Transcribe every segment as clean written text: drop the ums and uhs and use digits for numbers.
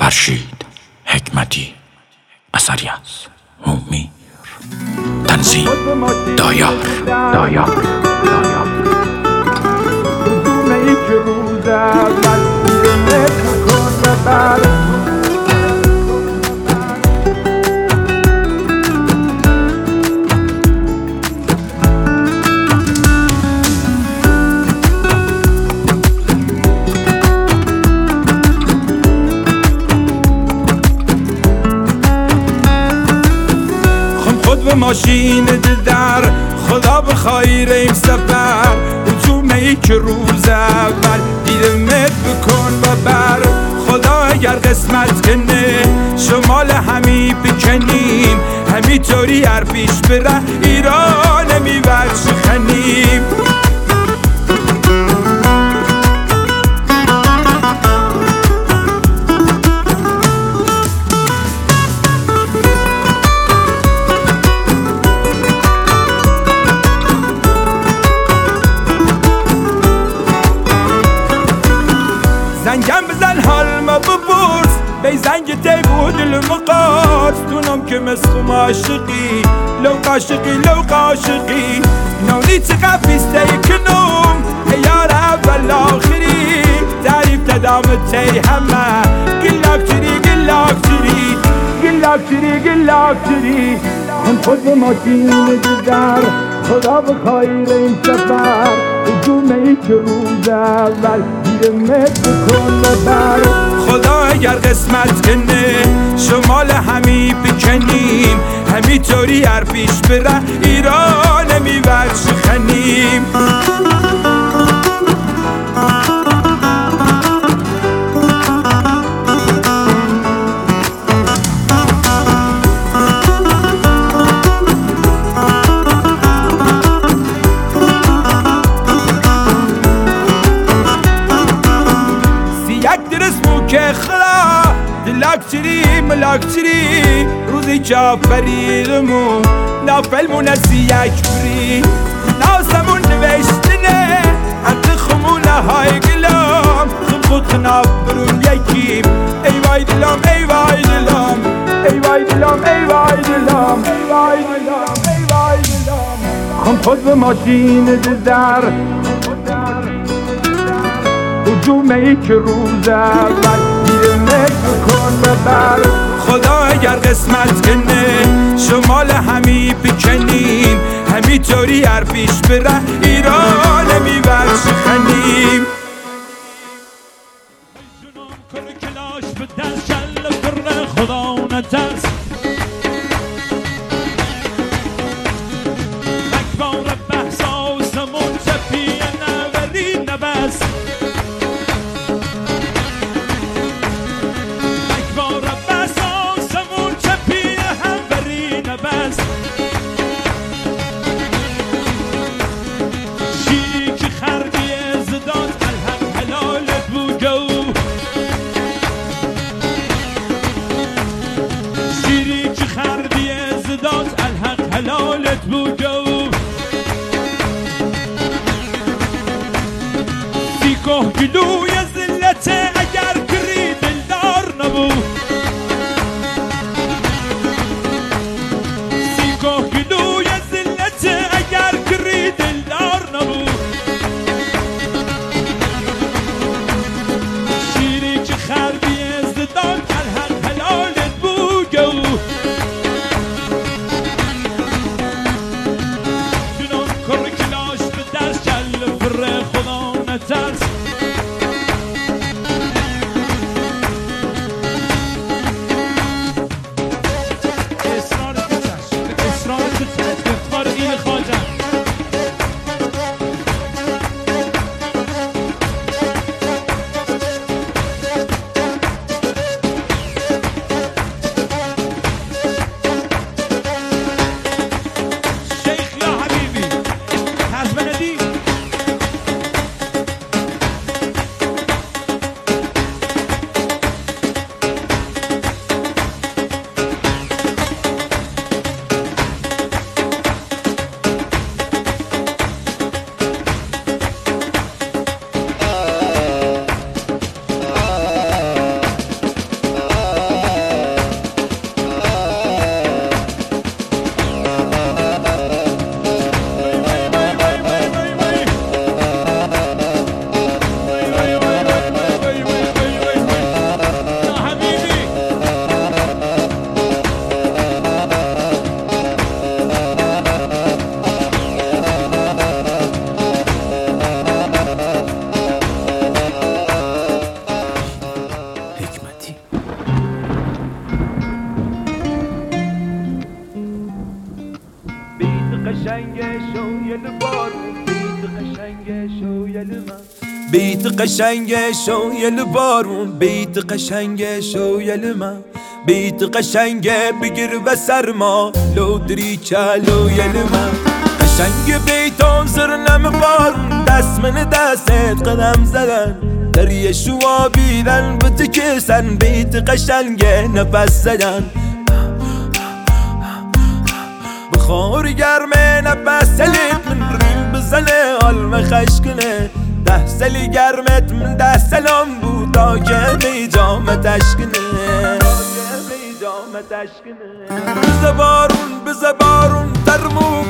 فرشید حکمتی، اثری از هومیر، تنظیم دایار. به ماشین در خدا بخیر این سفر هجومه ای که روز اول دیرمت بکن و بر خدا اگر قسمت کنه شمال همی بکنیم همینطوری هر پیش بره ایران میبرد شخنیم. زنگم بزن حال ما بپرس بی زنگ تی بود المقاس دونم که مسخوم عاشقی لو قاشقی نونی چقدر بیسته کنم یار اول آخری تعریف تدام تی همه گلاکتری هم خود به ماشین در خدا بخیر این سفر هجومه ای که روز اول دیرمت بکن و بر خدا اگر قسمت کنه شمال همی بکنیم همینطوری هر پیش بره ایران میبرد شخنیم. که خلا ملاکتری روزی جافریدمون نافلمون از یک بری ناسمون نوشتنه حتی خمونه های گلام خود خناب برون یکیم ای وای دلم خم خود به ماشین در هجومه ای که روز اول دیرمت بکن و بر خدا اگر قسمت کنه شمال همی بکنیم همینطوری هر پیش بره ایران میبرد شخنیم. جنون کنه کلاش به در شل فرن خدا نترس اکبار بحثاسمون چپیه نوری نبست حلالت بود دیگه گلوی زلته اگر کری دلدار نبود دیگه گلوی زلته اگر کری دلدار نبود شیری که خربی زدان الحق حلالت بود بیت قشنگ شویل بارون، بیت قشنگ شویل من، بیت قشنگ بگیر و سرما لو دری چالویل من. قشنگ بیتان زرنم بارون، دست من دستت قدم زدن، دریه شوا بیدن بتکسن، بیت قشنگ نفس زدن. بخور گرمه نفس سلیت من ریم بزنه علم خشکنه، ده سلی گرمت من ده سلام بود تا که میجامت اشکنه. بزه بارون ترمو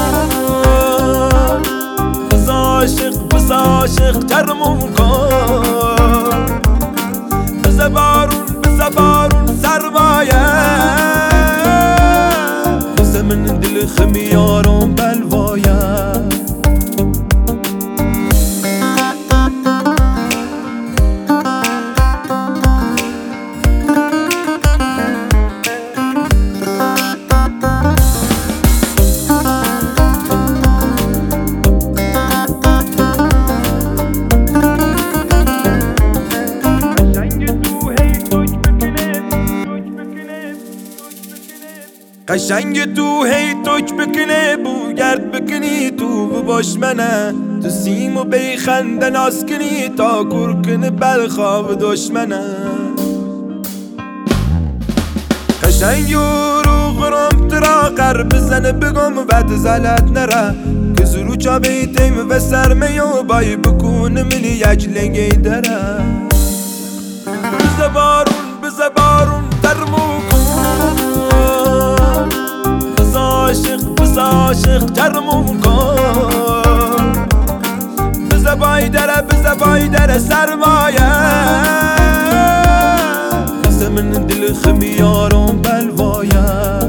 کن، بز عاشق ترمو کن. بزه بارون سرمایه، بزه من دل خمیارم بلوایه. قشنگ تو هی توک بکنه، بو گرد بکنی تو بباش منه، تو سیمو بیخنده ناز کنی تا کرکن بلخواب دشمنه. قشنگ رو غرام ترا قر بزنه بگم بعد زلت نره، که زرو چا بیتیم و سرمیو بای بکون منی یک لنگی داره. بزه بارون ترمو کن، بز عاشق ترمو کن. بزه بای دره سرمایه، بزه من دل خمیارم بلوایه.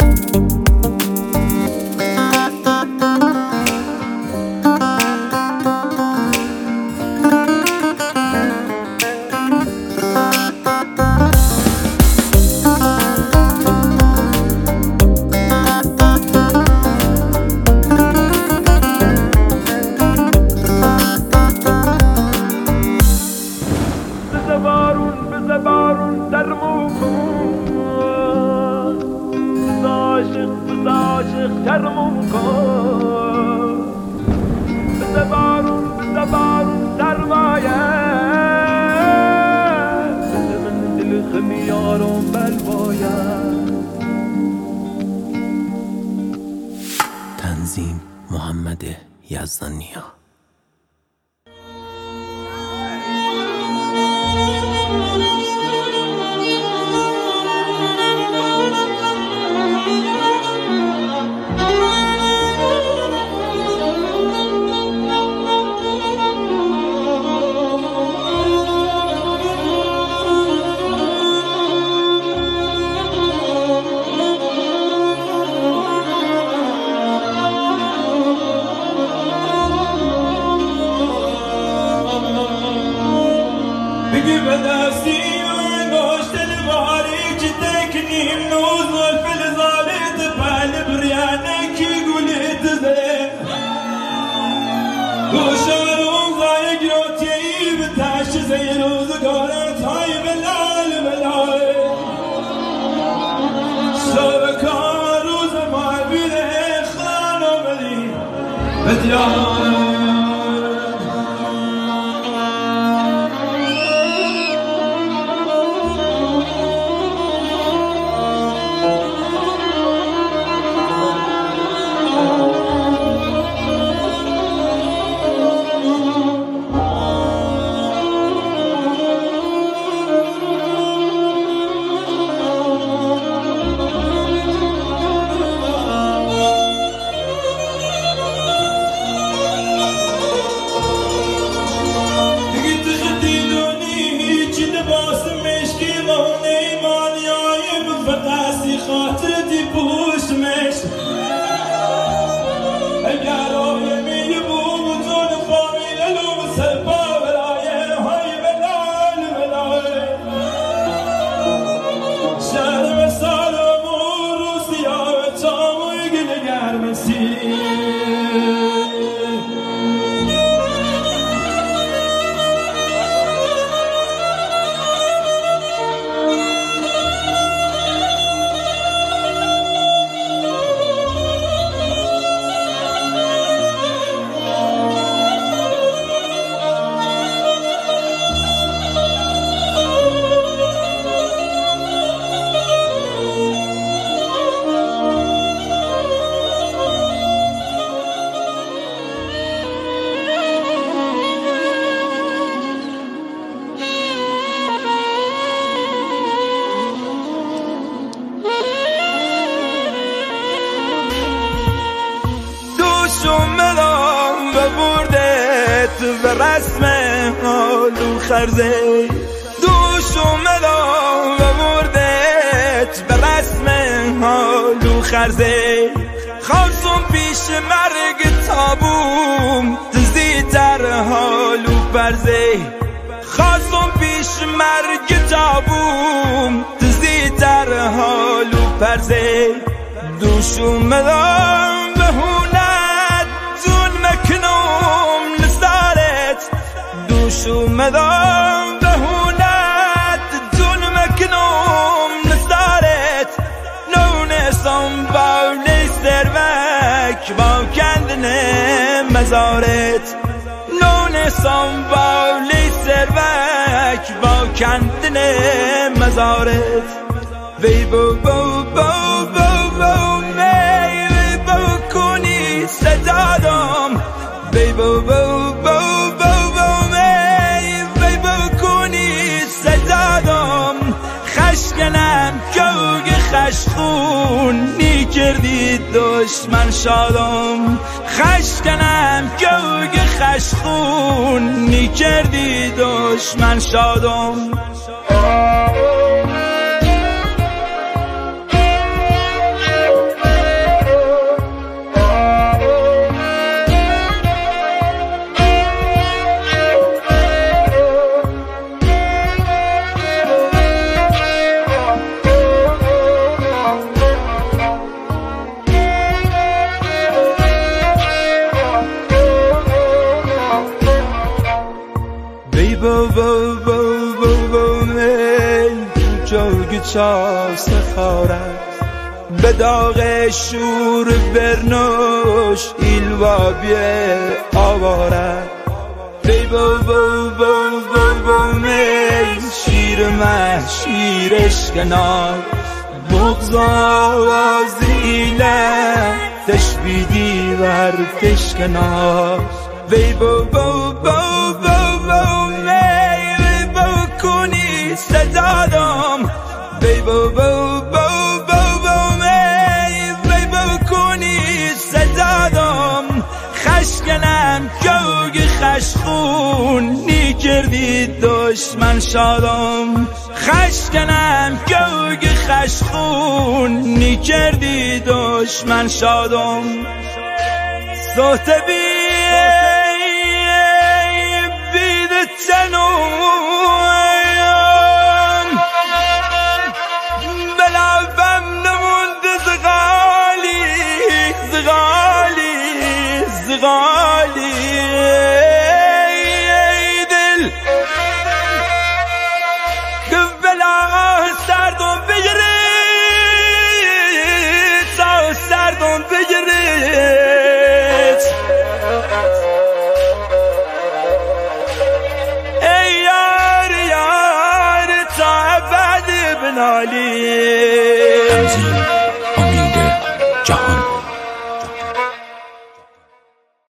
بزه بارون ترمو کن، بز عاشق ترمو کن. بزه بارون سرمایه، بزه من دل خمیارم بلوایه. تنظیم محمد یزدانیا. بگی به دستی انگاشتن باری که تکنیم نوز و فلزالت پل بریانه کی گولیت زه گوشارون زای گروتیی به تشت زی روزگارت های بلال شبکان روز محبیل خانم علی بدیان. خرزه دوش اومدم و بردت به رسم حالو خرزه خواستم پیش مرگ تابوم تزیتر حالو پرزه خواستم پیش مرگ تابوم تزیتر حالو پرزه دوش اومدم به هونت دون مکنم نزارت دوش اومدم به هونت دون مکنم نزارت نونستم با سروک با کندن مزارت نونستم با سروک با کندن مزارت وی بو بو بو بو بو می بو کنی صدادم وی بو بو بو بو بو می بو کنی صدادم خشکنم کوگ خشخونی کردی دشمن شادم خشکنم کوگ خشخونی کردی دشمن شادم بو بو بو بو بو می جوگ چا سخارت به داغ شور برنوش ایلوا بیه آوارت بی بو بو بو بو بو می شیر من شیرش کنار بغض آوازیله تشبیدی ور تشکنار بی بو بو بو بو بو صدادم بی بو بو بو بو بو می بی بو کنی صدادم خشکنم کوگ خشخونی کردی دشمن شادم خشکنم کوگ خشخونی کردی دشمن شادم صوت بید تنو زغالی دل بلا سردم بگیرید تا سردم بگیرید ای یار یار تا ابد بنالی